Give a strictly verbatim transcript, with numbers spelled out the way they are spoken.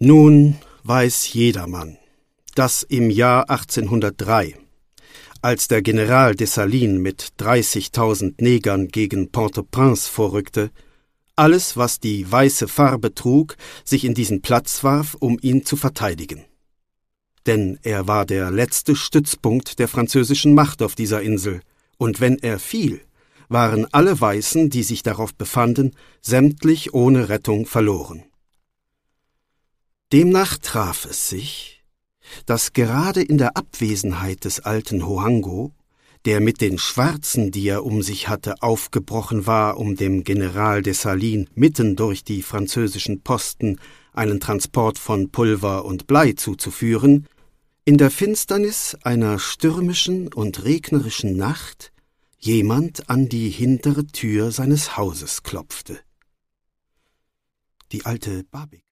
Nun weiß jedermann, dass im Jahr achtzehnhundertdrei, als der General Dessalines mit dreißigtausend Negern gegen Port-au-Prince vorrückte, alles, was die weiße Farbe trug, sich in diesen Platz warf, um ihn zu verteidigen. Denn er war der letzte Stützpunkt der französischen Macht auf dieser Insel, und wenn er fiel, waren alle Weißen, die sich darauf befanden, sämtlich ohne Rettung verloren. Demnach traf es sich, dass gerade in der Abwesenheit des alten Hoango, der mit den Schwarzen, die er um sich hatte, aufgebrochen war, um dem General Dessalines mitten durch die französischen Posten einen Transport von Pulver und Blei zuzuführen, in der Finsternis einer stürmischen und regnerischen Nacht jemand an die hintere Tür seines Hauses klopfte. Die alte Babik